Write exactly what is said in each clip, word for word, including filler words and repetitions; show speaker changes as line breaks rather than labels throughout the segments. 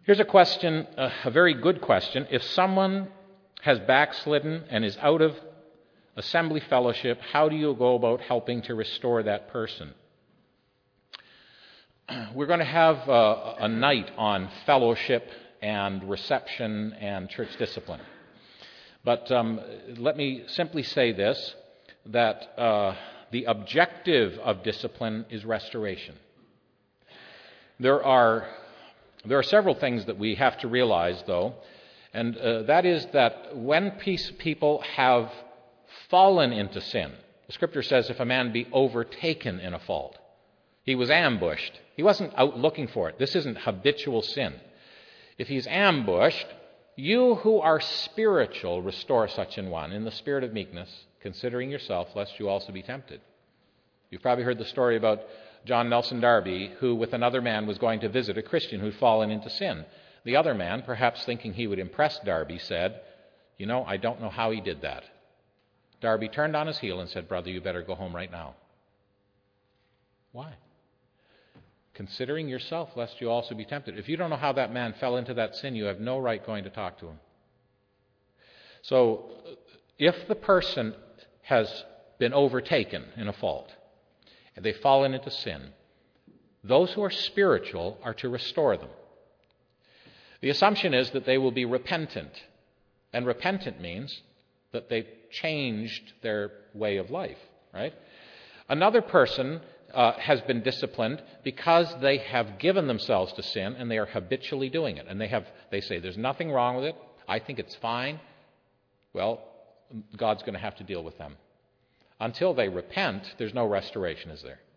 Here's a question, uh, a very good question. If someone has backslidden and is out of assembly fellowship, how do you go about helping to restore that person? We're going to have a, a night on fellowship and reception and church discipline. But um, let me simply say this, that uh, the objective of discipline is restoration. There are, there are several things that we have to realize, though, and uh, that is that when peace, people have fallen into sin, the Scripture says if a man be overtaken in a fault, he was ambushed. He wasn't out looking for it. This isn't habitual sin. If he's ambushed, you who are spiritual restore such an one in the spirit of meekness, considering yourself, lest you also be tempted. You've probably heard the story about John Nelson Darby, who with another man was going to visit a Christian who'd fallen into sin. The other man, perhaps thinking he would impress Darby, said, "You know, I don't know how he did that." Darby turned on his heel and said, "Brother, you better go home right now." Why? Considering yourself, lest you also be tempted. If you don't know how that man fell into that sin, you have no right going to talk to him. So, if the person has been overtaken in a fault, and they've fallen into sin, those who are spiritual are to restore them. The assumption is that they will be repentant. And repentant means that they've changed their way of life, right? Another person uh, has been disciplined because they have given themselves to sin and they are habitually doing it. And they have they say, "There's nothing wrong with it. I think it's fine." Well, God's going to have to deal with them. Until they repent, there's no restoration, is there?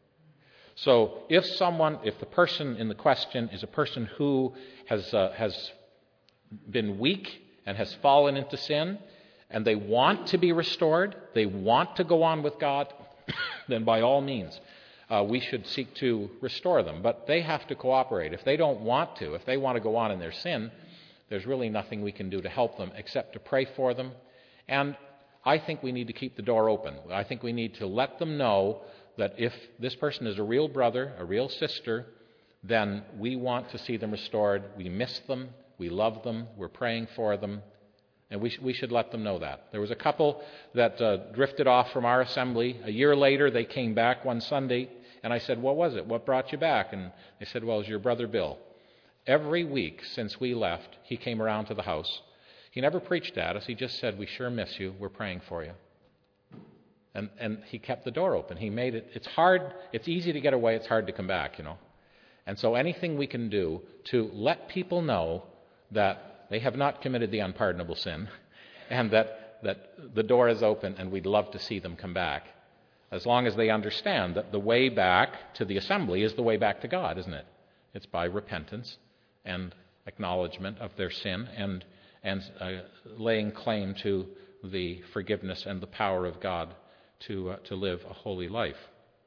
So if someone, if the person in the question is a person who has uh, has been weak and has fallen into sin, and they want to be restored, they want to go on with God, then by all means, uh, we should seek to restore them. But they have to cooperate. If they don't want to, if they want to go on in their sin, there's really nothing we can do to help them except to pray for them. And I think we need to keep the door open. I think we need to let them know that if this person is a real brother, a real sister, then we want to see them restored. We miss them. We love them. We're praying for them. And we, sh- we should let them know that. There was a couple that uh, drifted off from our assembly. A year later, they came back one Sunday, and I said, "What was it? What brought you back?" And they said, "Well, it was your brother Bill. Every week since we left, he came around to the house. He never preached at us. He just said, 'We sure miss you. We're praying for you.'" And and he kept the door open. He made it. It's hard. It's easy to get away. It's hard to come back, you know. And so anything we can do to let people know that they have not committed the unpardonable sin and that, that the door is open and we'd love to see them come back, as long as they understand that the way back to the assembly is the way back to God, isn't it? It's by repentance and acknowledgement of their sin and and uh, laying claim to the forgiveness and the power of God to uh, to live a holy life.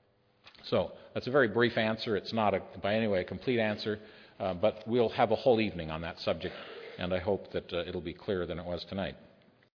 So that's a very brief answer. It's not a, by any way a complete answer, uh, but we'll have a whole evening on that subject, and I hope that uh, it'll be clearer than it was tonight.